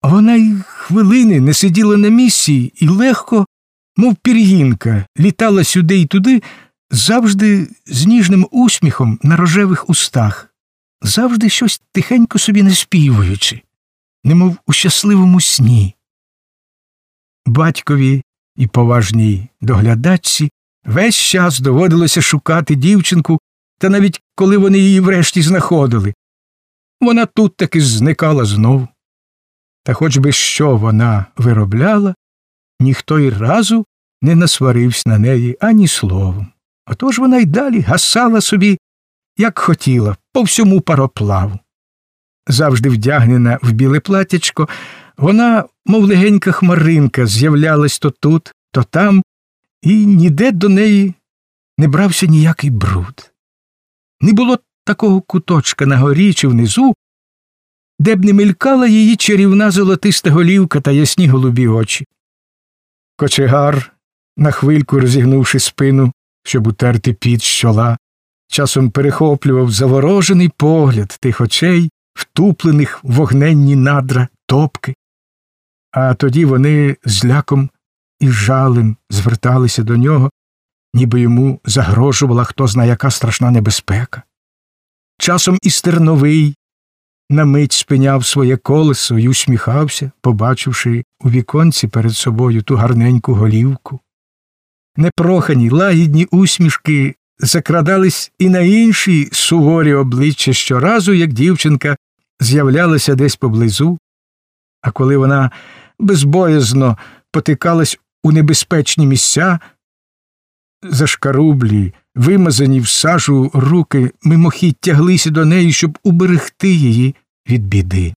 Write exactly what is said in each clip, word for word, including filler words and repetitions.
Вона й хвилини не сиділа на місці і легко, мов пір'їнка, літала сюди й туди, завжди з ніжним усміхом на рожевих устах, завжди щось тихенько собі наспівуючи, немов у щасливому сні. Батькові і поважній доглядачці весь час доводилося шукати дівчинку, та навіть коли вони її врешті знаходили, вона тут таки зникала знов. Та хоч би що вона виробляла, ніхто й разу не насварився на неї ані словом. Отож вона й далі гасала собі, як хотіла, по всьому пароплаву. Завжди вдягнена в біле платячко, вона, мов легенька хмаринка, з'являлась то тут, то там, і ніде до неї не брався ніякий бруд. Не було такого куточка на горі чи внизу, де б не мелькала її чарівна золотиста голівка та ясні голубі очі. Кочегар, на хвильку розігнувши спину, щоб утерти піт з чола, часом перехоплював заворожений погляд тих очей, втуплених в вогненні надра топки, а тоді вони з ляком і жалем зверталися до нього, ніби йому загрожувала хто зна яка страшна небезпека. Часом і стерновий на мить спиняв своє колесо й усміхався, побачивши у віконці перед собою ту гарненьку голівку. Непрохані, лагідні усмішки закрадались і на інші суворі обличчя щоразу, як дівчинка з'являлася десь поблизу, а коли вона безбоязно потикалась у небезпечні місця, зашкарублі, вимазані в сажу руки мимохідь тяглися до неї, щоб уберегти її від біди.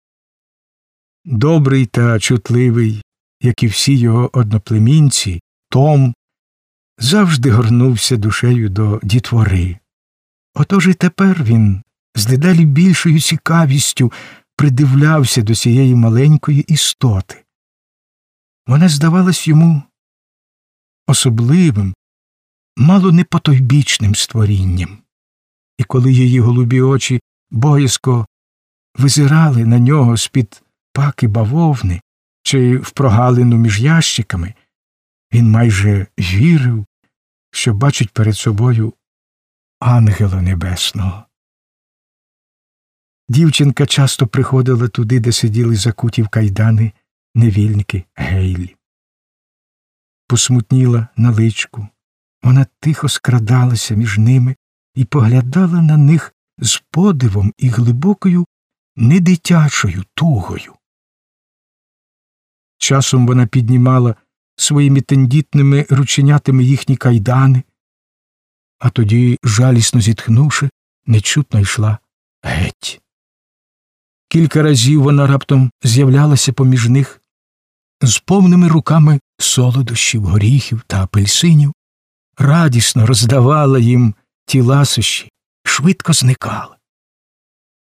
Добрий та чутливий, як і всі його одноплемінці, Том завжди горнувся душею до дітвори. Отож і тепер він з дедалі більшою цікавістю придивлявся до цієї маленької істоти. Вона здавалась йому особливим, мало не потойбічним створінням. І коли її голубі очі боязко визирали на нього з-під паки бавовни чи в прогалину між ящиками, він майже вірив, що бачить перед собою ангела небесного. Дівчинка часто приходила туди, де сиділи закуті в кайдани невільники Гейлі. Посмутніла на личку, вона тихо скрадалася між ними і поглядала на них з подивом і глибокою недитячою тугою. Часом вона піднімала своїми тендітними рученятами їхні кайдани, а тоді, жалісно зітхнувши, нечутно йшла геть. Кілька разів вона раптом з'являлася поміж них з повними руками солодощів, горіхів та апельсинів, радісно роздавала їм ті ласощі, швидко зникала.